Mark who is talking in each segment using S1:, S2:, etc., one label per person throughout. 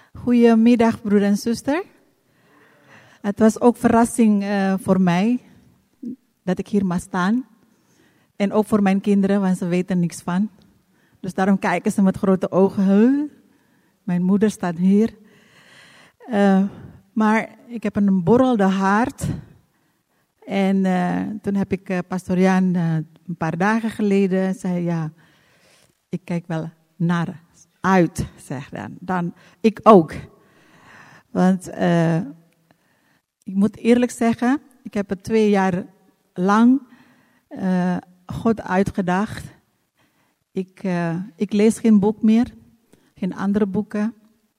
S1: Goedemiddag, broeder en zuster. Het was ook verrassing voor mij dat ik hier mag staan. En ook voor mijn kinderen, want ze weten niks van. Dus daarom kijken ze met grote ogen. Huh? Mijn moeder staat hier. Maar ik heb een borrelde hart. En toen heb ik pastor Jan een paar dagen geleden zei, ja, ik kijk wel naar uit, zeg dan ik ook. Want ik moet eerlijk zeggen, ik heb het 2 jaar lang God uitgedacht. Ik lees geen boek meer, geen andere boeken.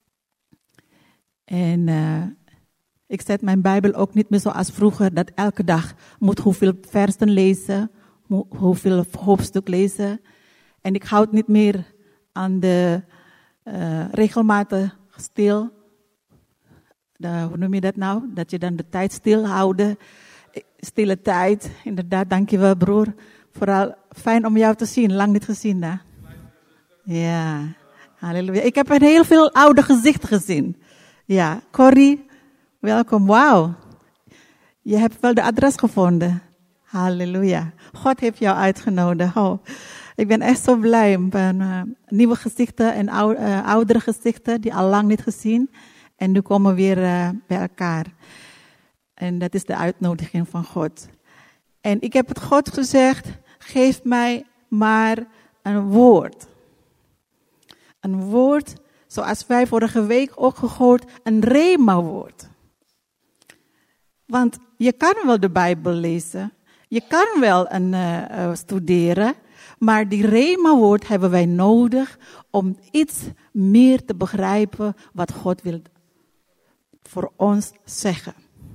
S1: En ik zet mijn Bijbel ook niet meer zoals vroeger, dat elke dag moet hoeveel versen lezen, hoeveel hoofdstuk lezen. En ik houd niet meer aan de regelmatig stil. Hoe noem je dat nou? Dat je dan de tijd stilhouden. Stille tijd. Inderdaad, dankjewel broer. Vooral fijn om jou te zien. Lang niet gezien, hè? Ja, halleluja. Ik heb een heel veel oude gezichten gezien. Ja, Corrie, welkom. Wauw. Je hebt wel de adres gevonden. Halleluja. God heeft jou uitgenodigd. Oh, ik ben echt zo blij. Nieuwe gezichten en oudere gezichten die al lang niet gezien. En nu komen we weer bij elkaar. En dat is de uitnodiging van God. En ik heb het God gezegd, geef mij maar een woord. Een woord, zoals wij vorige week ook gehoord, een rema-woord. Want je kan wel de Bijbel lezen, je kan wel studeren, maar die rema-woord hebben wij nodig om iets meer te begrijpen wat God wil voor ons zeggen.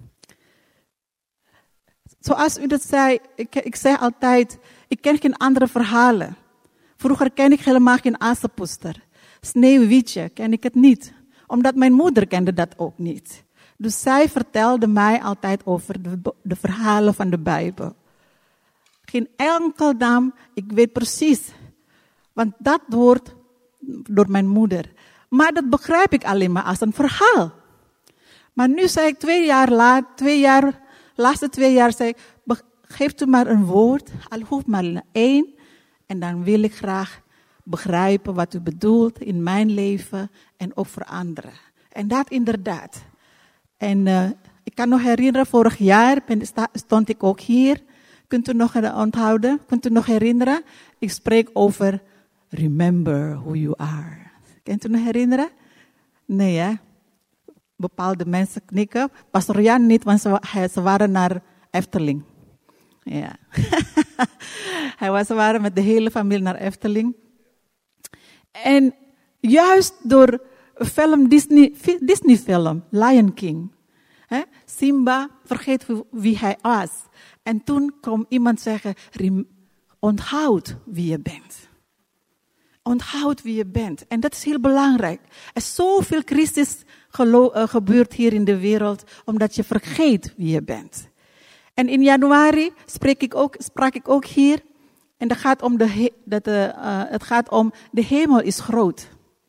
S1: Zoals u dat zei, ik zeg altijd, ik ken geen andere verhalen. Vroeger ken ik helemaal geen Assepoester. Sneeuwwitje ken ik het niet. Omdat mijn moeder kende dat ook niet. Dus zij vertelde mij altijd over de verhalen van de Bijbel. Geen enkel naam, ik weet precies. Want dat wordt door mijn moeder. Maar dat begrijp ik alleen maar als een verhaal. Maar nu zei ik 2 jaar laatste 2 jaar zei ik, geef u maar een woord, al hoeft maar 1. En dan wil ik graag begrijpen wat u bedoelt in mijn leven en ook voor anderen. En dat inderdaad. En ik kan nog herinneren, vorig jaar stond ik ook hier. Kunt u nog onthouden? Kunt u nog herinneren? Ik spreek over remember who you are. Kunt u nog herinneren? Nee, hè? Bepaalde mensen knikken. Pastor Jan niet, want ze waren naar Efteling. Ja. Ze waren met de hele familie naar Efteling. En juist door film Disney film, Lion King. Simba vergeet wie hij was. En toen kwam iemand zeggen, onthoud wie je bent. Onthoud wie je bent. En dat is heel belangrijk. Er is zoveel crisis gebeurt hier in de wereld, omdat je vergeet wie je bent. En in januari sprak ik ook hier. En het gaat om de hemel is groot.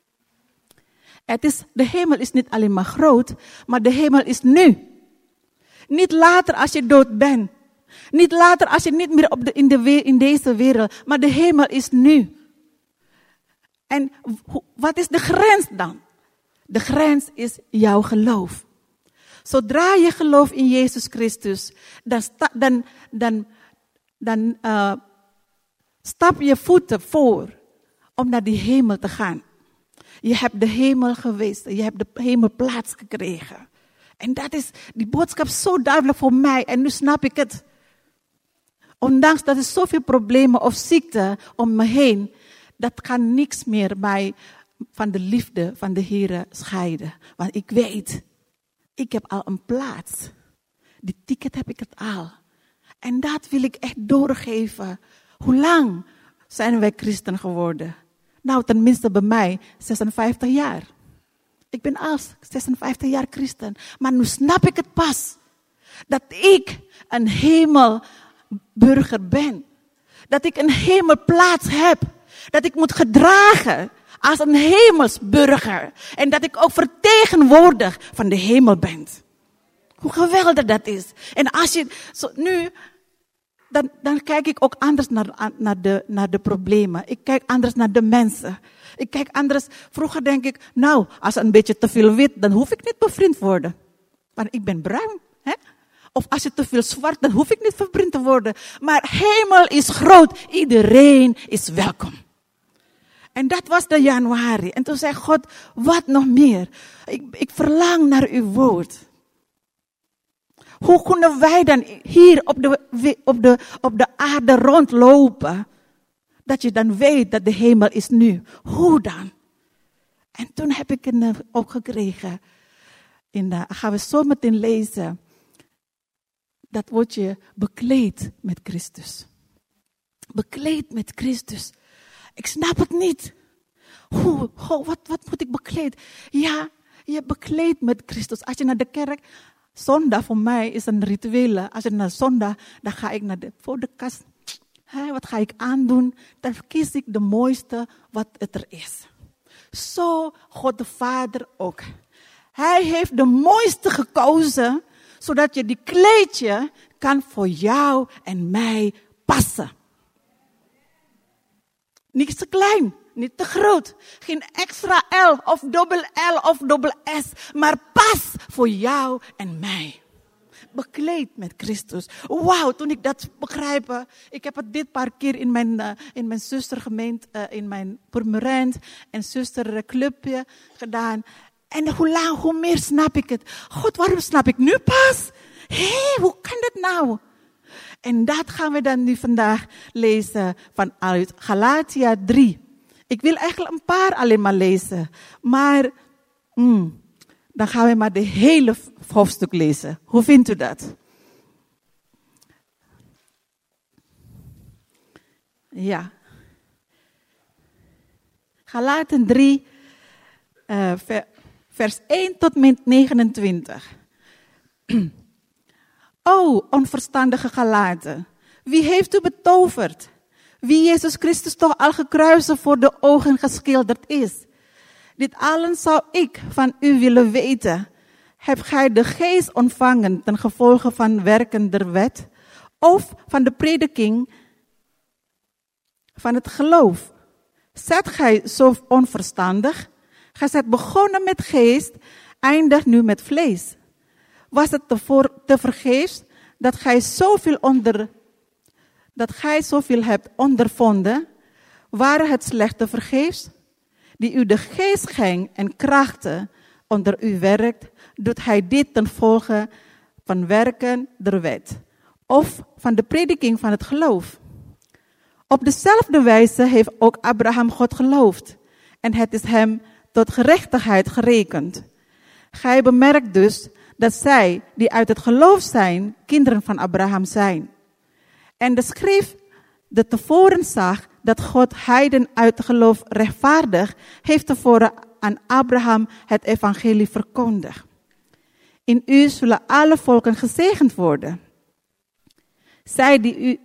S1: De hemel is niet alleen maar groot, maar de hemel is nu. Niet later als je dood bent. Niet later als je niet meer in deze wereld. Maar de hemel is nu. En wat is de grens dan? De grens is jouw geloof. Zodra je gelooft in Jezus Christus, dan stap je voeten voor om naar die hemel te gaan. Je hebt de hemel geweest, je hebt de hemelplaats gekregen. En dat is die boodschap zo duidelijk voor mij en nu snap ik het. Ondanks dat er zoveel problemen of ziekte om me heen, dat kan niks meer mij van de liefde van de Heer scheiden. Want ik weet, ik heb al een plaats. Die ticket heb ik het al. En dat wil ik echt doorgeven. Hoe lang zijn wij christen geworden? Nou, tenminste bij mij 56 jaar. Ik ben al 56 jaar christen. Maar nu snap ik het pas. Dat ik een hemelburger ben. Dat ik een hemelplaats heb. Dat ik moet gedragen als een hemelsburger. En dat ik ook vertegenwoordiger van de hemel ben. Hoe geweldig dat is. En als je nu, dan kijk ik ook anders naar de problemen. Ik kijk anders naar de mensen. Ik kijk anders. Vroeger denk ik, nou, als een beetje te veel wit, dan hoef ik niet bevriend te worden. Want ik ben bruin. Hè? Of als je te veel zwart, dan hoef ik niet bevriend te worden. Maar hemel is groot. Iedereen is welkom. En dat was de januari. En toen zei God, wat nog meer? Ik verlang naar uw woord. Hoe kunnen wij dan hier op de aarde rondlopen? Dat je dan weet dat de hemel is nu. Hoe dan? En toen heb ik het opgekregen. Gaan we zo meteen lezen. Dat woordje bekleed met Christus. Bekleed met Christus. Ik snap het niet. Wat moet ik bekleed? Ja, je bekleed met Christus. Als je naar de kerk... Zondag voor mij is een rituele. Als je naar zondag, dan ga ik voor de kast. Wat ga ik aandoen? Dan kies ik de mooiste wat het er is. Zo God de Vader ook. Hij heeft de mooiste gekozen, zodat je die kleedje kan voor jou en mij passen. Niet te klein, niet te groot. Geen extra L of dubbel S, maar pas voor jou en mij. Bekleed met Christus. Wauw, toen ik dat begrijp. Ik heb het dit paar keer in mijn zustergemeente, in mijn Purmerend en zusterclubje gedaan. En hoe meer snap ik het. God, waarom snap ik nu pas? Hoe kan dat nou? En dat gaan we dan nu vandaag lezen vanuit Galatia 3. Ik wil eigenlijk een paar alleen maar lezen. Maar dan gaan we maar de hele hoofdstuk lezen. Hoe vindt u dat? Ja. Galaten 3, vers 1 tot 29. O, onverstandige Galaten, wie heeft u betoverd? Wie Jezus Christus toch al gekruisigd voor de ogen geschilderd is? Dit allen zou ik van u willen weten. Hebt gij de geest ontvangen ten gevolge van werken der wet? Of van de prediking van het geloof? Zijt gij zo onverstandig? Gij zijt begonnen met geest, eindigt nu met vlees. Was het te vergeefs dat gij zoveel hebt ondervonden? Waren het slecht te vergeefs? Die u de geest schenkt en krachten onder u werkt, doet hij dit ten gevolge van werken der wet, of van de prediking van het geloof. Op dezelfde wijze heeft ook Abraham God geloofd, en het is hem tot gerechtigheid gerekend. Gij bemerkt dus dat zij, die uit het geloof zijn, kinderen van Abraham zijn. En de schrift, dat tevoren zag dat God heiden uit het geloof rechtvaardig, heeft tevoren aan Abraham het evangelie verkondigd. In u zullen alle volken gezegend worden. Zij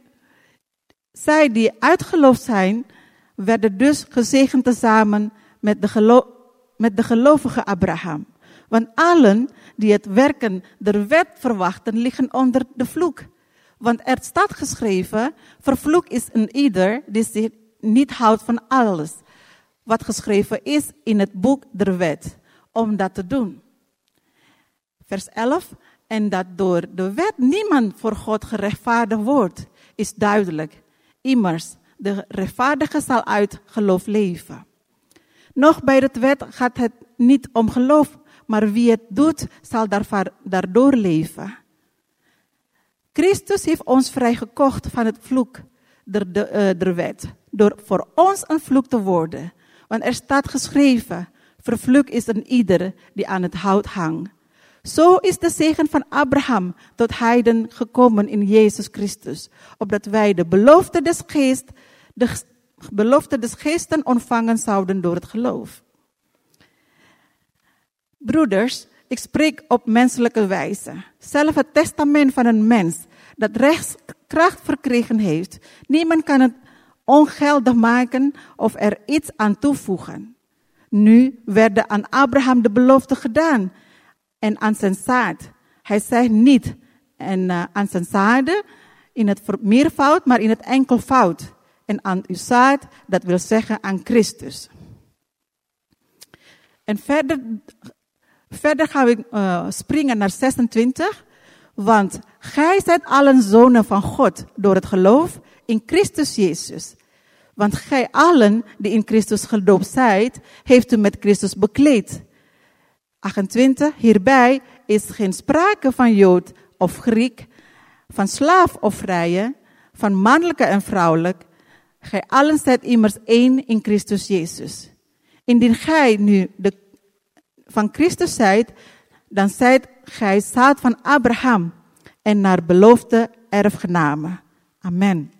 S1: die uitgeloofd zijn, werden dus gezegend tezamen met de gelovige Abraham. Want allen die het werken der wet verwachten, liggen onder de vloek. Want er staat geschreven, vervloekt is een ieder die zich niet houdt van alles wat geschreven is in het boek der wet, om dat te doen. Vers 11, en dat door de wet niemand voor God gerechtvaardigd wordt, is duidelijk. Immers, de rechtvaardige zal uit geloof leven. Nog bij de wet gaat het niet om geloof, maar wie het doet, zal daardoor leven. Christus heeft ons vrijgekocht van het vloek der wet, door voor ons een vloek te worden. Want er staat geschreven, vervloekt is een ieder die aan het hout hangt. Zo is de zegen van Abraham tot heiden gekomen in Jezus Christus, opdat wij de belofte des geesten ontvangen zouden door het geloof. Broeders, ik spreek op menselijke wijze. Zelf het testament van een mens dat rechtskracht verkregen heeft. Niemand kan het ongeldig maken of er iets aan toevoegen. Nu werden aan Abraham de belofte gedaan en aan zijn zaad. Hij zei niet en aan zijn zaden in het meervoud, maar in het enkelvoud. En aan uw zaad, dat wil zeggen aan Christus. En verder gaan we springen naar 26. Want gij zijt allen zonen van God door het geloof in Christus Jezus. Want gij allen die in Christus gedoopt zijt, heeft u met Christus bekleed. 28. Hierbij is geen sprake van Jood of Griek, van slaaf of vrije, van mannelijke en vrouwelijk. Gij allen zijt immers één in Christus Jezus. Indien gij nu van Christus zijt, dan zijt gij zaad van Abraham en naar beloofde erfgenamen. Amen.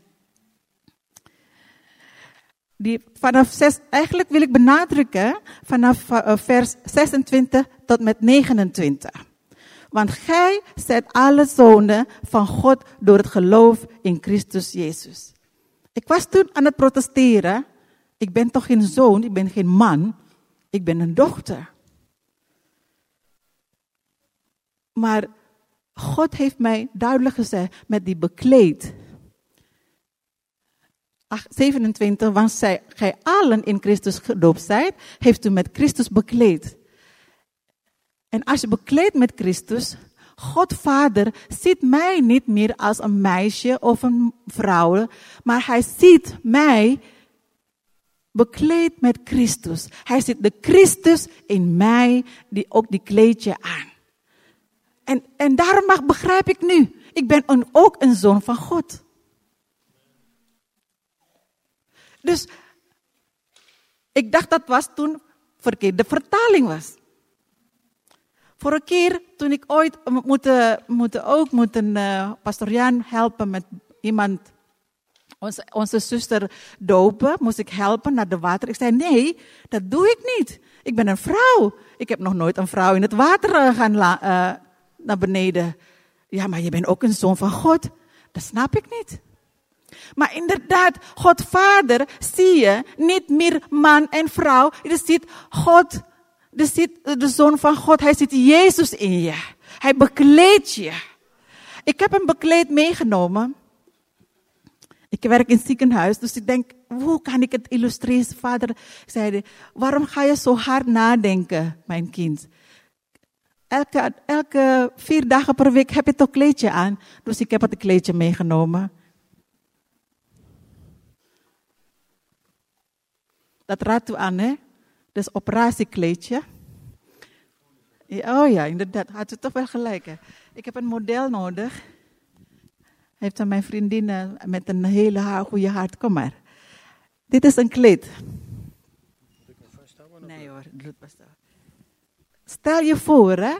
S1: Eigenlijk wil ik benadrukken vanaf vers 26 tot met 29. Want gij zijt alle zonen van God door het geloof in Christus Jezus. Ik was toen aan het protesteren. Ik ben toch geen zoon, ik ben geen man, ik ben een dochter. Maar God heeft mij duidelijk gezegd met die bekleed. 27, want gij allen in Christus gedoopt zijt, heeft u met Christus bekleed. En als je bekleed met Christus, God Vader ziet mij niet meer als een meisje of een vrouw, maar hij ziet mij bekleed met Christus. Hij ziet de Christus in mij, die ook die kleedje aan. En daarom begrijp ik nu, ik ben ook een zoon van God. Dus ik dacht dat was toen verkeerde vertaling was. Vorige keer toen ik ooit moeten pastor Jan helpen met iemand, onze zuster dopen, moest ik helpen naar de water. Ik zei nee, dat doe ik niet. Ik ben een vrouw. Ik heb nog nooit een vrouw in het water gaan naar beneden. Ja, maar je bent ook een zoon van God. Dat snap ik niet. Maar inderdaad, God Vader zie je niet meer man en vrouw. Je ziet God, je ziet de Zoon van God. Hij ziet Jezus in je. Hij bekleedt je. Ik heb hem bekleed meegenomen. Ik werk in het ziekenhuis, dus ik denk, hoe kan ik het illustreren? Vader zei, waarom ga je zo hard nadenken, mijn kind? Elke 4 dagen per week heb je toch kleedje aan. Dus ik heb het kleedje meegenomen. Dat raadt u aan, hè? Dus operatiekleedje. Oh ja, inderdaad. Had u toch wel gelijk, hè? Ik heb een model nodig. Heeft aan mijn vriendin met een hele goede hart. Kom maar. Dit is een kleed. Nee hoor, doe het best wel. Stel je voor, hè.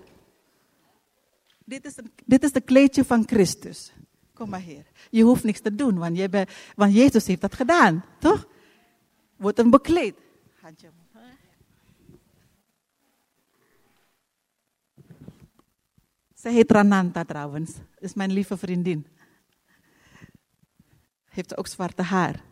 S1: Dit is de kleedje van Christus. Kom maar hier. Je hoeft niks te doen, want Jezus heeft dat gedaan, toch? Wordt hem bekleed. Handje. Ze heet Rananta trouwens. Is mijn lieve vriendin. Heeft ook zwarte haar.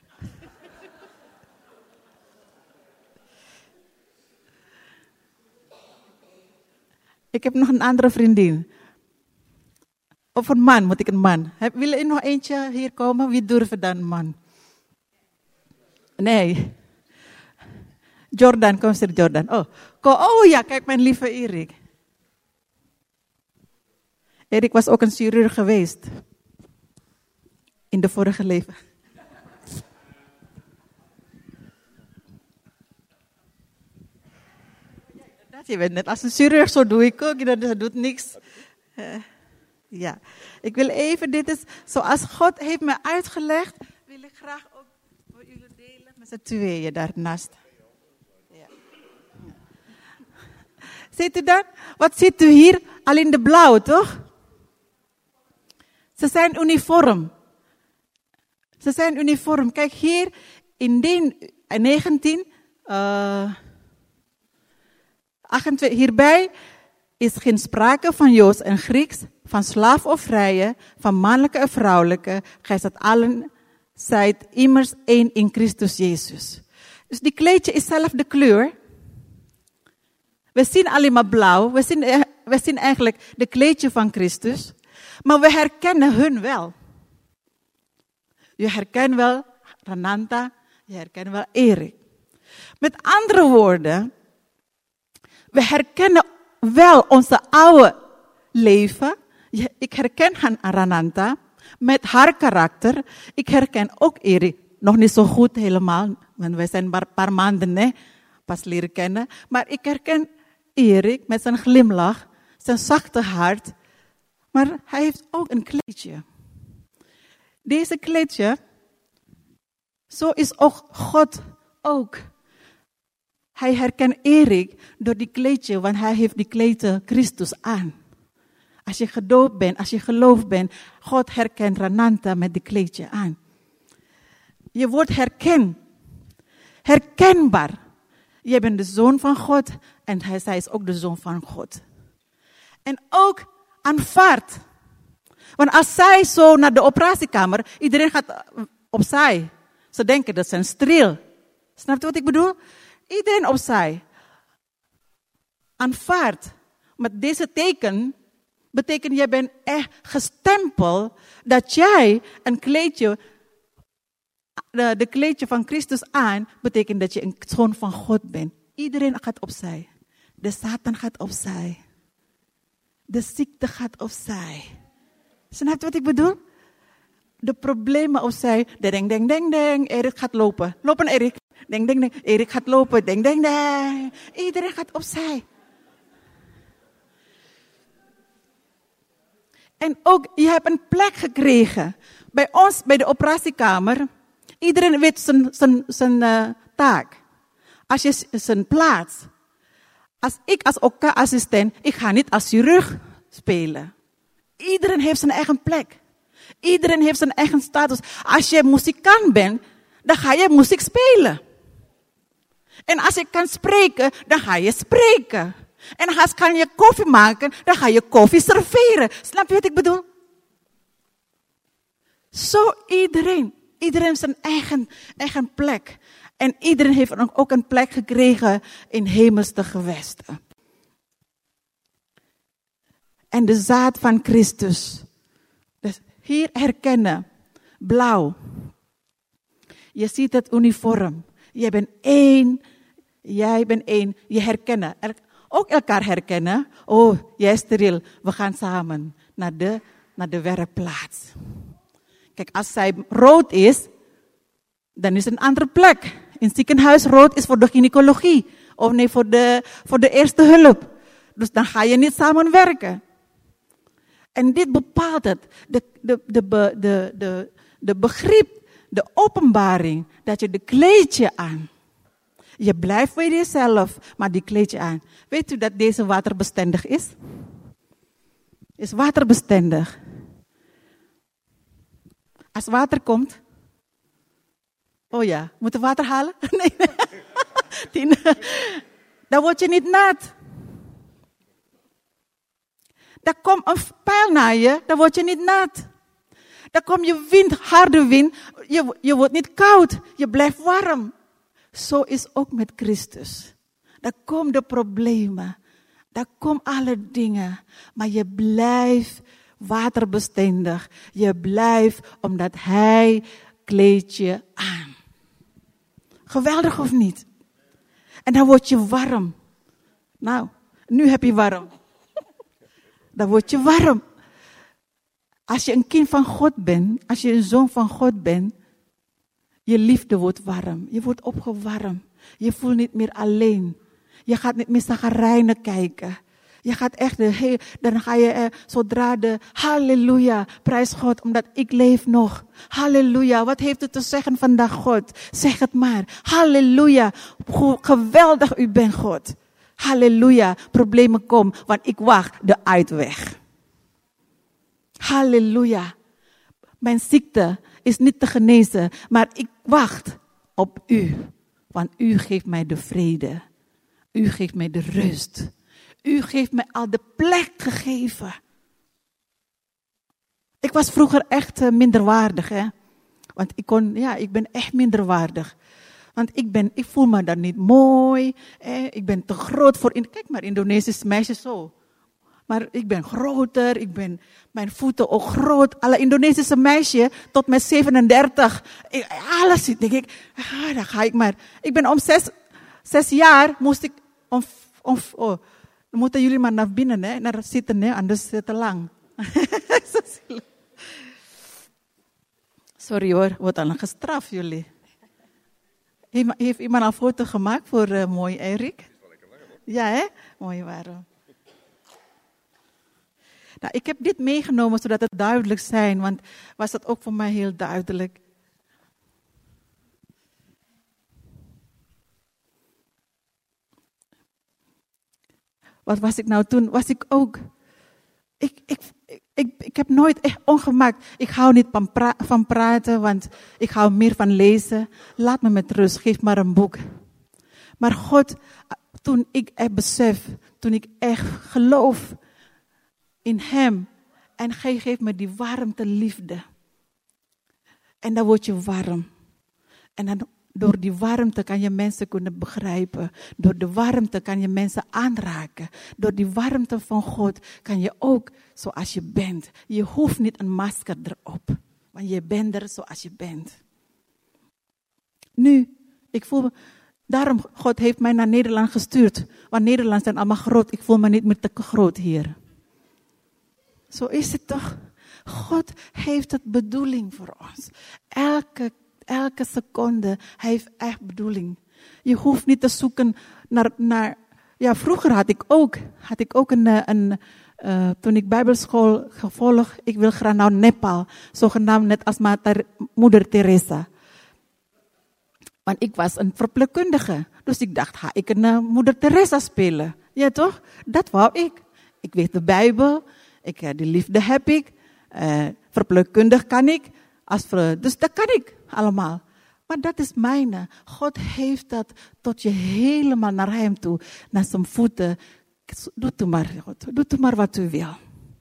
S1: Ik heb nog een andere vriendin. Of een man, moet ik een man. Wil er nog eentje hier komen? Wie durft dan een man? Nee. Jordan, kom eens Jordan. Oh ja, kijk mijn lieve Erik. Erik was ook een chirurg geweest. In de vorige leven. Je bent net als een chirurg, zo doe ik ook. Dat doet niks. Ja, ik wil even, dit is zoals God heeft me uitgelegd, wil ik graag ook voor jullie delen met z'n tweeën daarnaast. Ja. Ziet u dat? Wat ziet u hier? Al in de blauw, toch? Ze zijn uniform. Ze zijn uniform. Kijk hier, in 19... 28, hierbij is geen sprake van Joods en Grieks, van slaaf of vrije, van mannelijke en vrouwelijke. Gij zijt allen, zijt immers één in Christus Jezus. Dus die kleedje is zelf de kleur. We zien alleen maar blauw. We zien eigenlijk de kleedje van Christus. Maar we herkennen hun wel. Je herkent wel Renata, je herkent wel Erik. Met andere woorden, we herkennen wel onze oude leven. Ik herken Renata met haar karakter. Ik herken ook Erik. Nog niet zo goed helemaal, want wij zijn maar een paar maanden pas leren kennen. Maar ik herken Erik met zijn glimlach, zijn zachte hart. Maar hij heeft ook een kleedje. Deze kleedje, zo is ook God ook. Hij herkent Erik door die kleedje, want hij heeft die kleedje Christus aan. Als je gedoopt bent, als je geloofd bent, God herkent Renata met die kleedje aan. Je wordt herkenbaar. Je bent de zoon van God en zij is ook de zoon van God. En ook aanvaard. Want als zij zo naar de operatiekamer, iedereen gaat opzij. Ze denken dat ze een streel. Snap je wat ik bedoel? Iedereen opzij. Aanvaard. Met deze teken betekent jij bent echt gestempeld dat jij een kleedje, de kleedje van Christus aan, betekent dat je een zoon van God bent. Iedereen gaat opzij. De Satan gaat opzij. De ziekte gaat opzij. Snap je wat ik bedoel? De problemen opzij. Deng, deng, deng, deng. Erik gaat lopen. Lopen, Erik. Deng, deng, deng. Erik gaat lopen. Deng, deng, deng. Iedereen gaat opzij. En ook, je hebt een plek gekregen. Bij ons, bij de operatiekamer. Iedereen weet zijn taak. Als je zijn plaats. Als OK-assistent, ik ga niet als chirurg spelen. Iedereen heeft zijn eigen plek. Iedereen heeft zijn eigen status. Als je muzikant bent, dan ga je muziek spelen. En als je kan spreken, dan ga je spreken. En als kan je koffie maken, dan ga je koffie serveren. Snap je wat ik bedoel? Zo iedereen. Iedereen heeft zijn eigen plek. En iedereen heeft ook een plek gekregen in hemelse gewesten. En de zaad van Christus. Dus hier herkennen. Blauw. Je ziet het uniform. Jij bent één. Jij bent één. Je herkennen. Ook elkaar herkennen. Oh, jij is steriel. We gaan samen naar de werkplaats. Kijk, als zij rood is, dan is het een andere plek. In het ziekenhuis rood is voor de gynaecologie. Of nee, voor de eerste hulp. Dus dan ga je niet samenwerken. En dit bepaalt het. De begrip, de openbaring, dat je de kleedje aan. Je blijft bij jezelf, maar die kleedje aan. Weet u dat deze waterbestendig is? Is waterbestendig. Als water komt. Oh ja, moeten we water halen? Nee. Dan word je niet nat. Dan komt een pijl naar je, dan word je niet nat. Dan komt je wind, harde wind, je wordt niet koud, je blijft warm. Zo is ook met Christus. Dan komen de problemen, dan komen alle dingen, maar je blijft waterbestendig. Je blijft omdat Hij kleedt je aan. Geweldig of niet? En dan word je warm. Nou, nu heb je warm. Dan word je warm. Als je een kind van God bent, als je een zoon van God bent, je liefde wordt warm. Je wordt opgewarmd. Je voelt niet meer alleen. Je gaat niet meer chagrijnen kijken. Je gaat echt, dan ga je zodra de halleluja, prijs God, omdat ik leef nog. Halleluja, wat heeft het te zeggen vandaag God? Zeg het maar. Halleluja, hoe geweldig u bent God. Halleluja, problemen komen, want ik wacht de uitweg. Halleluja, mijn ziekte is niet te genezen, maar ik wacht op u. Want u geeft mij de vrede. U geeft mij de rust. U heeft mij al de plek gegeven. Ik was vroeger echt minderwaardig, hè. Want ik ben echt minderwaardig. Want ik voel me dan niet mooi. Ik ben te groot voor... Kijk maar, Indonesische meisjes zo. Maar ik ben groter, mijn voeten ook groot. Alle Indonesische meisjes tot mijn 37. Alles ziet, denk ik, dan ga ik maar. Ik ben om 6 jaar moest ik... dan moeten jullie maar naar binnen, hè, naar zitten, hè, anders is het te lang. Sorry hoor, wordt al gestraft jullie. Heeft iemand een foto gemaakt voor mooi Erik? Ja, hè? Mooi waarom. Nou, ik heb dit meegenomen zodat het duidelijk zijn, want was dat ook voor mij heel duidelijk. Wat was ik nou toen? Was ik ook... Ik heb nooit echt ongemak. Ik hou niet van praten, want ik hou meer van lezen. Laat me met rust, geef maar een boek. Maar God, toen ik echt besef, toen ik echt geloof in Hem. En Hij geeft me die warmte, liefde. En dan word je warm. En dan door die warmte kan je mensen kunnen begrijpen. Door de warmte kan je mensen aanraken. Door die warmte van God kan je ook zoals je bent. Je hoeft niet een masker erop. Want je bent er zoals je bent. Nu, ik voel me... Daarom, God heeft mij naar Nederland gestuurd. Want Nederland zijn allemaal groot. Ik voel me niet meer te groot hier. Zo is het toch? God heeft het bedoeling voor ons. Elke seconde heeft echt bedoeling. Je hoeft niet te zoeken naar ja, vroeger had ik ook toen ik bijbelschool gevolgd, ik wil graag naar Nepal. Zogenaamd net als moeder Teresa. Want ik was een verpleegkundige. Dus ik dacht, ga ik een moeder Teresa spelen? Ja toch? Dat wou ik. Ik weet de Bijbel. Die liefde heb ik. Verpleegkundig kan ik. Dus dat kan ik allemaal. Maar dat is mijne. God heeft dat tot je helemaal naar Hem toe. Naar zijn voeten. Doe het maar, God. Doe het maar wat u wil.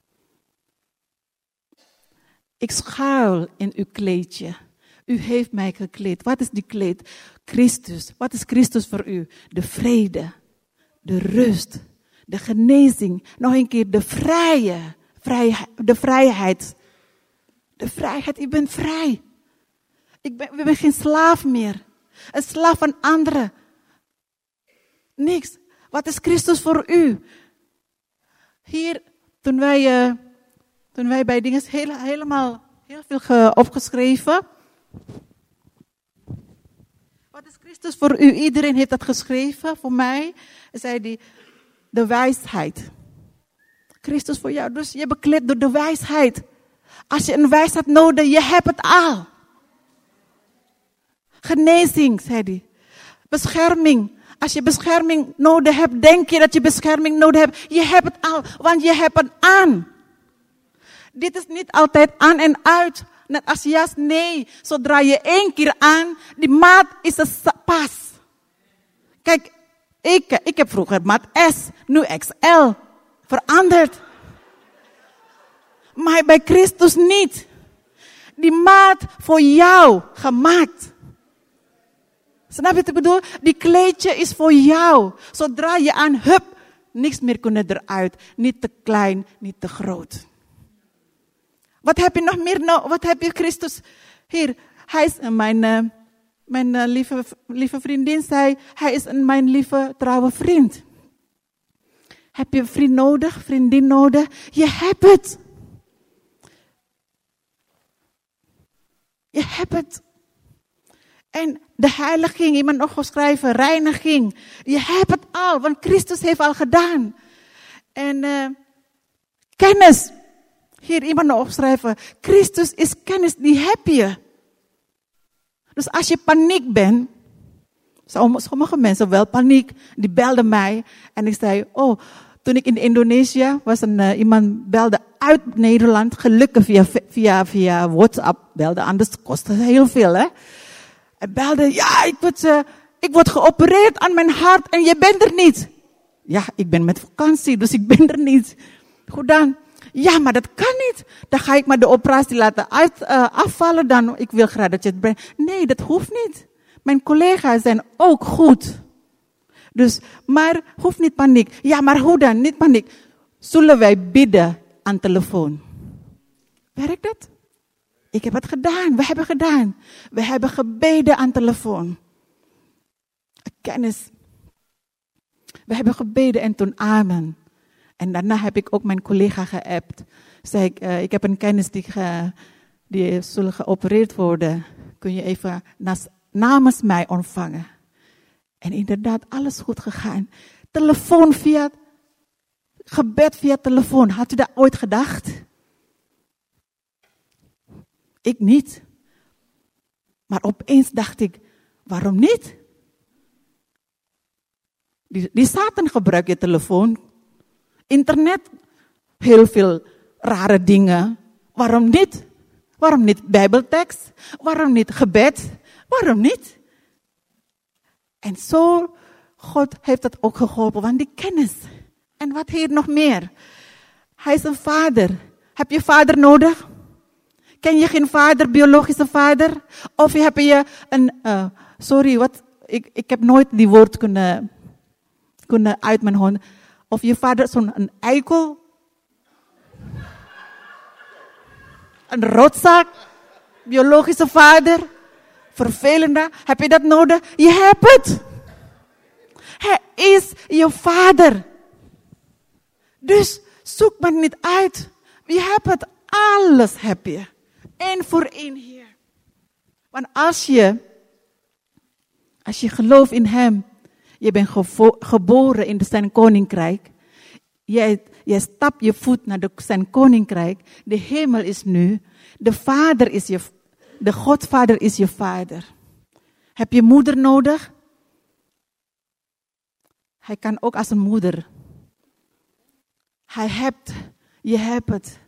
S1: Ik schuil in uw kleedje. U heeft mij gekleed. Wat is die kleed? Christus. Wat is Christus voor u? De vrede. De rust. De genezing. Nog een keer de de vrijheid. De vrijheid. Ik ben vrij. Ik ben geen slaaf meer. Een slaaf van anderen. Niks. Wat is Christus voor u? Hier, toen wij bij dingen heel veel opgeschreven. Wat is Christus voor u? Iedereen heeft dat geschreven. Voor mij zei hij de wijsheid. Christus voor jou. Dus je bekleed door de wijsheid. Als je een wijsheid nodig hebt, je hebt het al. Genezing, zei hij. Bescherming. Als je bescherming nodig hebt, denk je dat je bescherming nodig hebt. Je hebt het al, want je hebt het aan. Dit is niet altijd aan en uit. Net als jas, nee. Zodra je 1 keer aan, die maat is een pas. Kijk, ik heb vroeger maat S, nu XL. Veranderd. Maar bij Christus niet. Die maat voor jou gemaakt. Snap je wat ik bedoel? Die kleedje is voor jou. Zodra je aan hup, niks meer kunnen eruit. Niet te klein, niet te groot. Wat heb je nog meer nou? Wat heb je Christus? Hier, hij is mijn lieve vriendin zei, hij is mijn lieve trouwe vriend. Heb je een vriend nodig, vriendin nodig? Je hebt het. Je hebt het. En de heiliging, iemand nog geschreven, reiniging. Je hebt het al, want Christus heeft al gedaan. En kennis. Hier iemand nog opschrijven. Christus is kennis, die heb je. Dus als je paniek bent. Sommige mensen wel paniek. Die belden mij. En ik zei, toen ik in Indonesië was, iemand belde uit Nederland. Gelukkig via WhatsApp belde. Anders kostte het heel veel, hè. Hij belde, ja, ik word geopereerd aan mijn hart en je bent er niet. Ja, ik ben met vakantie, dus ik ben er niet. Goed dan. Ja, maar dat kan niet. Dan ga ik maar de operatie laten afvallen dan. Ik wil graag dat je het brengt. Nee, dat hoeft niet. Mijn collega's zijn ook goed. Dus, maar hoeft niet paniek. Ja, maar hoe dan? Niet paniek. Zullen wij bidden aan telefoon? Werkt dat? Ik heb het gedaan. We hebben gedaan. We hebben gebeden aan telefoon. Kennis. We hebben gebeden en toen amen. En daarna heb ik ook mijn collega geappt. Zei ik heb een kennis die zullen geopereerd worden. Kun je even namens mij ontvangen? En inderdaad, alles goed gegaan. Telefoon via, gebed via telefoon. Had u dat ooit gedacht? Ik niet. Maar opeens dacht ik, waarom niet? Die Satan gebruikt je telefoon. Internet, heel veel rare dingen. Waarom niet? Waarom niet Bijbeltekst? Waarom niet gebed? Waarom niet? En zo, God heeft het ook geholpen, want die kennis. En wat heeft nog meer? Hij is een vader. Heb je vader nodig? Ken je geen vader, biologische vader? Of heb je een, ik heb nooit die woord kunnen uit mijn hond. Of je vader zo'n eikel? Een rotzak? Biologische vader? Vervelende? Heb je dat nodig? Je hebt het. Hij is je vader. Dus zoek maar niet uit. Je hebt het. Alles heb je. Eén voor één hier. Want als je gelooft in hem. Je bent geboren in zijn koninkrijk. Jij stapt je voet naar zijn koninkrijk. De hemel is nu. De Godvader is je vader. Heb je moeder nodig? Hij kan ook als een moeder. Je hebt het.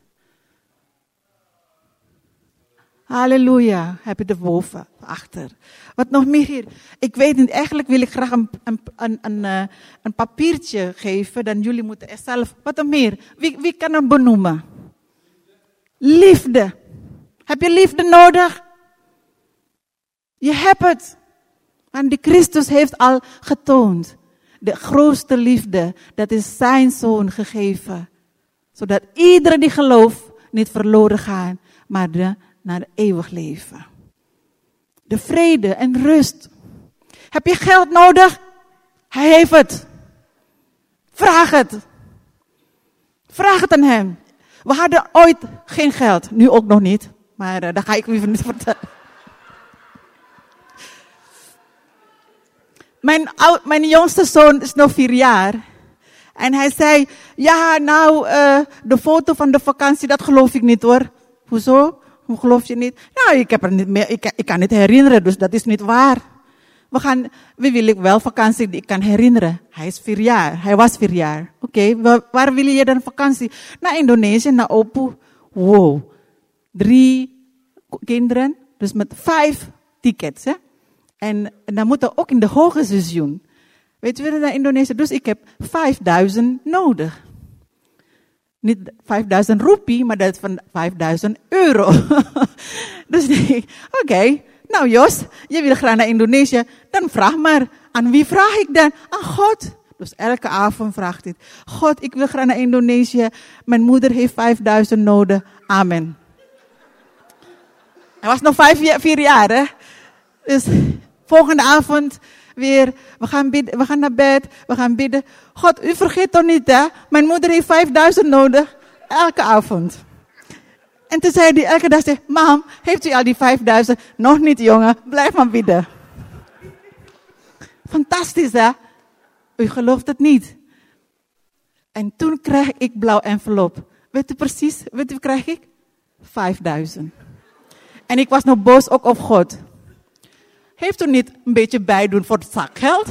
S1: Halleluja. Heb je erboven, achter. Wat nog meer hier? Ik weet niet, eigenlijk wil ik graag een papiertje geven. Dan jullie moeten er zelf, wat nog meer? Wie kan hem benoemen? Liefde. Heb je liefde nodig? Je hebt het. Want die Christus heeft al getoond. De grootste liefde, dat is zijn zoon gegeven. Zodat iedereen die gelooft niet verloren gaat, maar naar eeuwig leven. De vrede en rust. Heb je geld nodig? Hij heeft het. Vraag het. Vraag het aan hem. We hadden ooit geen geld. Nu ook nog niet. Maar daar ga ik u even niet vertellen. Mijn jongste zoon is nog 4 jaar. En hij zei, ja nou, de foto van de vakantie, dat geloof ik niet hoor. Hoezo? Hoe geloof je niet? Nou, ik heb er niet meer, ik kan het herinneren, dus dat is niet waar. We willen wel vakantie die ik kan herinneren. Hij is 4 jaar. Hij was 4 jaar. Oké, waar wil je dan vakantie? Naar Indonesië, naar Oppo. Wow. 3 kinderen, dus met 5 tickets. Hè? En dan moeten ook in de hoge seizoen. Weet je, naar Indonesië. Dus ik heb 5.000 nodig. Niet 5.000 roepie, maar dat is van 5.000 euro. Dus denk ik, oké, nou Jos, je wil graag naar Indonesië. Dan vraag maar. Aan wie vraag ik dan? Aan God. Dus elke avond vraagt hij. God, ik wil graag naar Indonesië. Mijn moeder heeft 5.000 nodig. Amen. Hij was nog 4 jaar, hè. Dus volgende avond weer, we gaan naar bed, we gaan bidden. God, u vergeet toch niet, hè? Mijn moeder heeft 5.000 nodig, elke avond. En toen zei hij elke dag, mam, heeft u al die 5.000? Nog niet, jongen, blijf maar bidden. Fantastisch, hè? U gelooft het niet. En toen kreeg ik blauw envelop. Weet u precies, wat krijg ik? 5.000. En ik was nog boos ook op God. Heeft u niet een beetje bijdoen voor het zakgeld?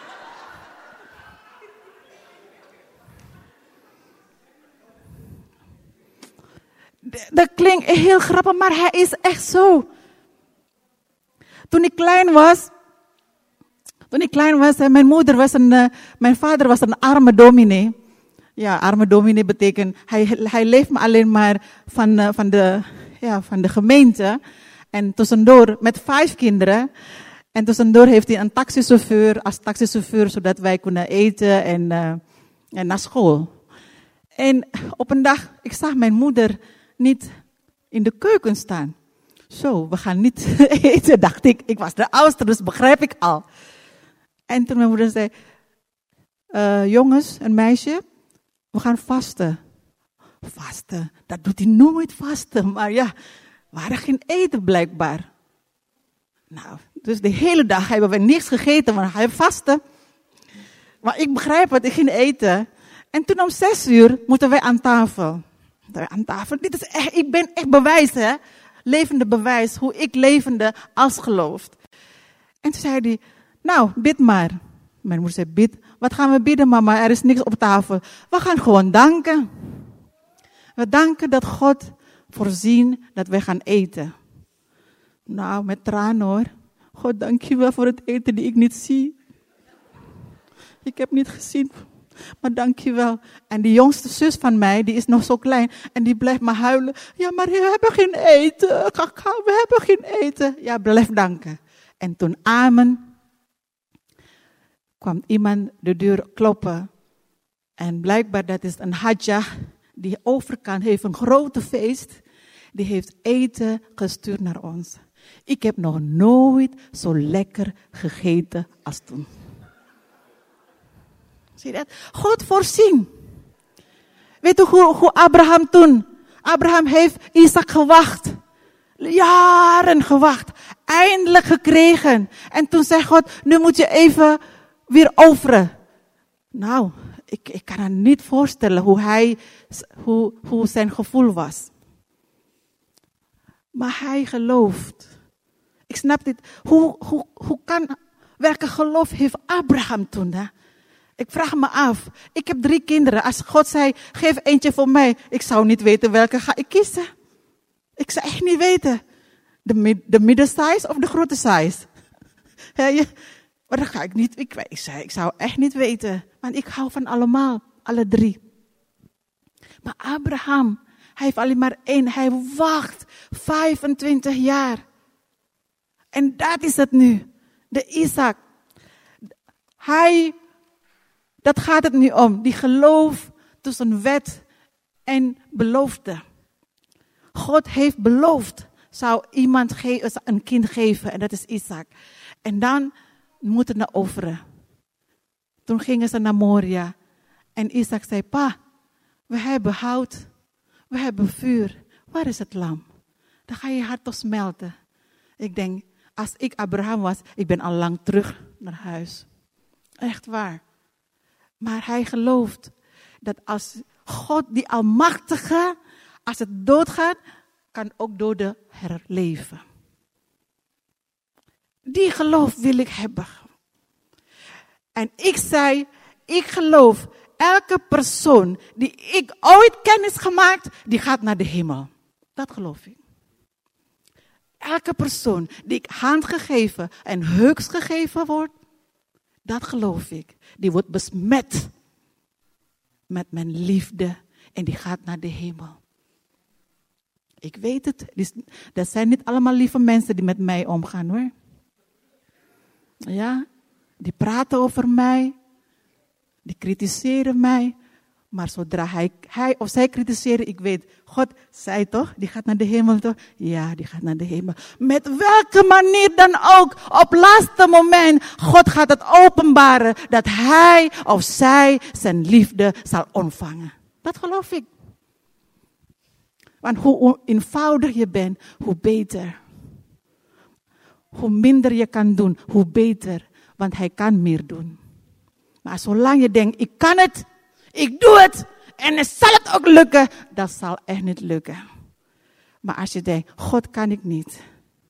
S1: Dat klinkt heel grappig, maar hij is echt zo. Toen ik klein was, mijn vader was een arme dominee. Ja, arme dominee betekent, hij leeft maar alleen maar van de gemeente. En tussendoor met 5 kinderen. En tussendoor heeft hij een taxichauffeur als taxichauffeur, zodat wij kunnen eten en naar school. En op een dag, ik zag mijn moeder niet in de keuken staan. Zo, we gaan niet eten, dacht ik. Ik was de oudste, dus begrijp ik al. En toen mijn moeder zei, jongens en meisje, we gaan vasten. Vasten, dat doet hij nooit vasten. Maar ja, we hadden geen eten blijkbaar. Nou, dus de hele dag hebben we niks gegeten, want hij vastte. Maar ik begrijp het, ik ging eten. En toen om 6:00 moeten wij aan tafel. Dit is echt, ik ben echt bewijs, hè. Levende bewijs, hoe ik levende als gelooft. En toen zei hij, nou, bid maar. Mijn moeder zei, bid. Wat gaan we bidden, mama? Er is niks op tafel. We gaan gewoon danken. We danken dat God voorzien dat wij gaan eten. Nou, met tranen hoor. God, dank je wel voor het eten die ik niet zie. Ik heb niet gezien, maar dank je wel. En die jongste zus van mij, die is nog zo klein. En die blijft maar huilen. Ja, maar we hebben geen eten. We hebben geen eten. Ja, blijf danken. En toen amen, kwam iemand de deur kloppen. En blijkbaar dat is een hadja. Die overkant heeft een grote feest. Die heeft eten gestuurd naar ons. Ik heb nog nooit zo lekker gegeten als toen. Zie je dat? God voorzien. Weet u hoe Abraham toen? Abraham heeft Isaac gewacht. Jaren gewacht. Eindelijk gekregen. En toen zei God, nu moet je even weer offeren. Nou, ik kan het niet voorstellen hoe zijn gevoel was. Maar hij gelooft. Ik snap dit. Welke geloof heeft Abraham toen? Hè? Ik vraag me af. Ik heb 3 kinderen. Als God zei, geef eentje voor mij. Ik zou niet weten welke ga ik kiezen. Ik zou echt niet weten. De middensize of de grote size? Maar dat ga ik niet. Ik zou echt niet weten. Want ik hou van allemaal. Alle 3. Maar Abraham, hij heeft alleen maar 1. Hij wacht 25 jaar. En dat is het nu. De Isaac. Dat gaat het nu om. Die geloof tussen wet en belofte. God heeft beloofd. Zou iemand een kind geven. En dat is Isaac. En dan moeten ze offeren. Toen gingen ze naar Moria. En Isaac zei, pa, we hebben hout. We hebben vuur. Waar is het lam? Dan ga je hart toch smelten. Ik denk, als ik Abraham was, ik ben al lang terug naar huis. Echt waar. Maar hij gelooft dat als God, die Almachtige, als het doodgaat, kan ook doden herleven. Die geloof wil ik hebben. En ik zei, ik geloof, elke persoon die ik ooit kennis gemaakt, die gaat naar de hemel. Dat geloof ik. Elke persoon die ik hand gegeven en hugs gegeven wordt, dat geloof ik. Die wordt besmet met mijn liefde en die gaat naar de hemel. Ik weet het. Dat zijn niet allemaal lieve mensen die met mij omgaan hoor. Ja, die praten over mij. Die kritiseren mij. Maar zodra hij of zij kritiseren, ik weet, God zei toch, die gaat naar de hemel toch? Ja, die gaat naar de hemel. Met welke manier dan ook, op laatste moment, God gaat het openbaren dat hij of zij zijn liefde zal ontvangen. Dat geloof ik. Want hoe eenvoudiger je bent, hoe beter. Hoe minder je kan doen, hoe beter. Want hij kan meer doen. Maar zolang je denkt, ik kan het, ik doe het en het zal het ook lukken, dat zal echt niet lukken. Maar als je denkt, God kan ik niet.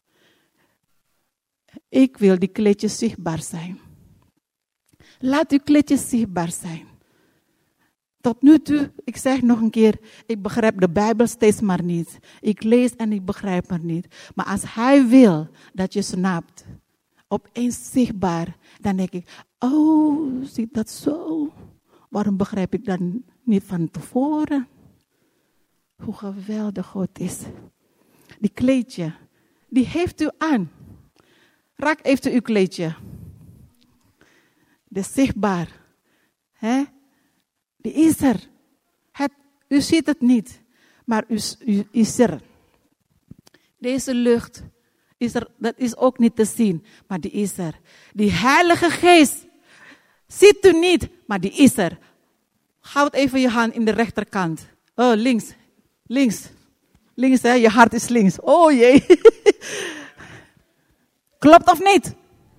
S1: Ik wil die kleedjes zichtbaar zijn. Laat uw kleedjes zichtbaar zijn. Tot nu toe, ik zeg nog een keer, ik begrijp de Bijbel steeds maar niet. Ik lees en ik begrijp het niet. Maar als hij wil dat je snapt, opeens zichtbaar, dan denk ik, oh, zit dat zo? Waarom begrijp ik dat niet van tevoren? Hoe geweldig God is. Die kleedje, die heeft u aan. Raak even uw kleedje. Dat is zichtbaar. Hè? Die is er. U ziet het niet, maar u is er. Deze lucht is er, dat is ook niet te zien, maar die is er. Die Heilige Geest ziet u niet, maar die is er. Houd even je hand in de rechterkant. Oh, links. Links. Links, hè? Je hart is links. Oh jee. Klopt of niet?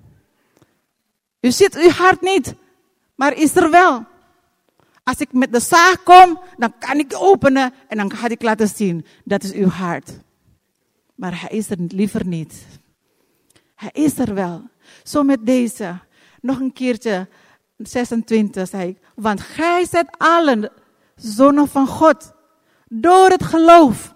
S1: U ziet uw hart niet, maar is er wel. Als ik met de zaag kom, dan kan ik openen en dan ga ik laten zien. Dat is uw hart. Maar hij is er liever niet. Hij is er wel. Zo met deze. Nog een keertje, 26 zei ik. Want gij zijt allen zonen van God. Door het geloof.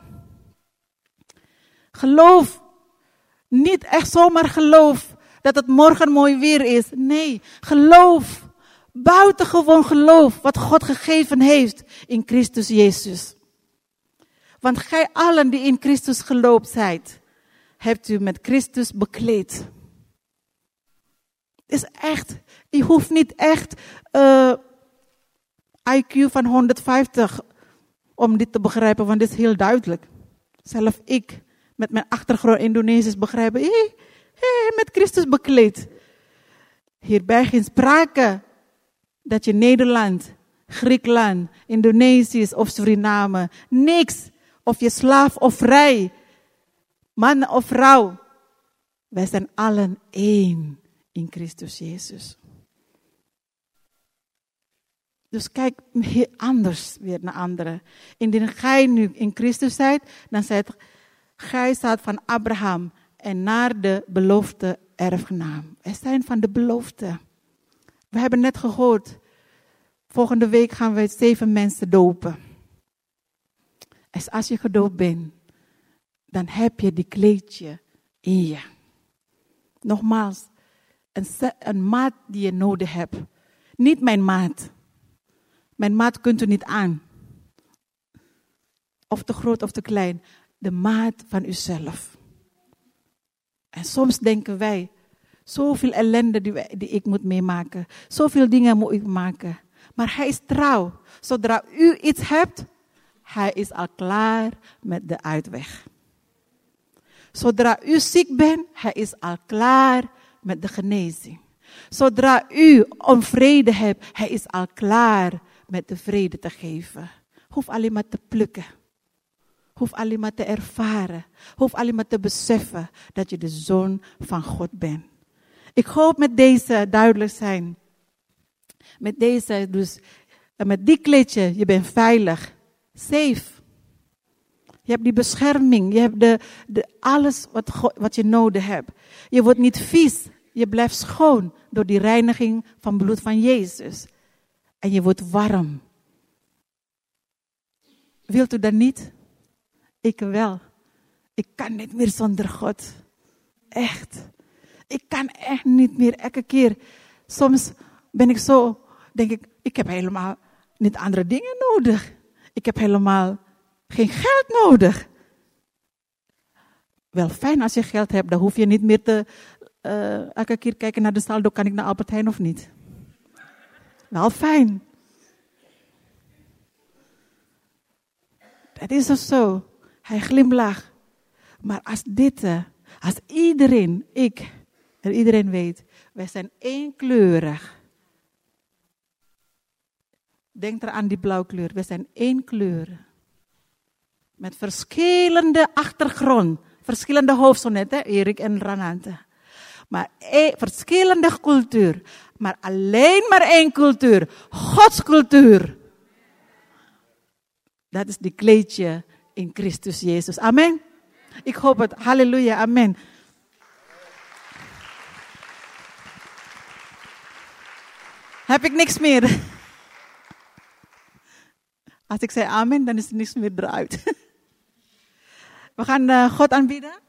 S1: Geloof. Niet echt zomaar geloof. Dat het morgen mooi weer is. Nee, geloof. Buitengewoon geloof wat God gegeven heeft in Christus Jezus. Want gij allen die in Christus geloopt zijt, hebt u met Christus bekleed. Is echt, je hoeft niet echt IQ van 150 om dit te begrijpen, want dit is heel duidelijk. Zelf ik, met mijn achtergrond Indonesisch begrijpen, met Christus bekleed. Hierbij geen sprake dat je Nederland, Griekenland, Indonesië of Suriname, niks. Of je slaaf of vrij, man of vrouw. Wij zijn allen één in Christus Jezus. Dus kijk heel anders weer naar anderen. Indien gij nu in Christus zijt, dan zijt gij staat van Abraham en naar de beloofde erfgenaam. Wij zijn van de belofte. We hebben net gehoord, volgende week gaan we 7 mensen dopen. En als je gedoopt bent, dan heb je die kleedje in je. Nogmaals, een maat die je nodig hebt. Niet mijn maat. Mijn maat kunt u niet aan. Of te groot of te klein. De maat van uzelf. En soms denken wij, zoveel ellende die ik moet meemaken. Zoveel dingen moet ik maken. Maar hij is trouw. Zodra u iets hebt, hij is al klaar met de uitweg. Zodra u ziek bent, hij is al klaar met de genezing. Zodra u onvrede hebt, hij is al klaar met de vrede te geven. Hoef alleen maar te plukken. Hoef alleen maar te ervaren. Hoef alleen maar te beseffen dat je de zoon van God bent. Ik hoop met deze duidelijk zijn. Met deze, dus met die kleedje, je bent veilig. Safe. Je hebt die bescherming. Je hebt alles wat je nodig hebt. Je wordt niet vies. Je blijft schoon door die reiniging van bloed van Jezus. En je wordt warm. Wilt u dat niet? Ik wel. Ik kan niet meer zonder God. Echt. Ik kan echt niet meer. Elke keer. Soms ben ik zo, denk ik heb helemaal niet andere dingen nodig. Ik heb helemaal geen geld nodig. Wel fijn als je geld hebt. Dan hoef je niet meer te elke keer kijken naar de saldo. Kan ik naar Albert Heijn of niet? Wel fijn. Dat is dus zo. Hij glimlacht. Maar als iedereen, ik en iedereen weet, wij zijn éénkleurig. Denk er aan die blauwkleur. We zijn één kleur. Met verschillende achtergrond. Verschillende hoofdsonetten, Erik en Ranante. Maar verschillende cultuur. Maar alleen maar één cultuur. Gods cultuur. Dat is die kleedje in Christus Jezus. Amen. Ik hoop het. Halleluja. Amen. Heb ik niks meer? Als ik zei amen, dan is er niks meer eruit. We gaan God aanbieden.